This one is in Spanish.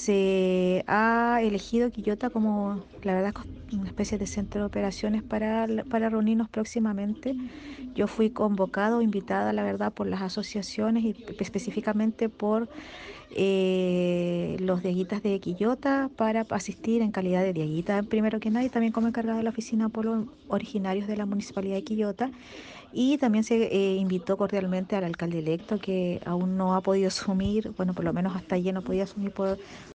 se ha elegido Quillota como, la verdad, una especie de centro de operaciones para reunirnos próximamente. Yo fui convocado, invitada, la verdad, por las asociaciones y específicamente por los dieguitas de Quillota para asistir en calidad de dieguita, primero que nada, y también como encargada de la oficina Polo originarios de la Municipalidad de Quillota. Y también se invitó cordialmente al alcalde electo que aún no ha podido asumir, bueno, por lo menos hasta ayer no podía asumir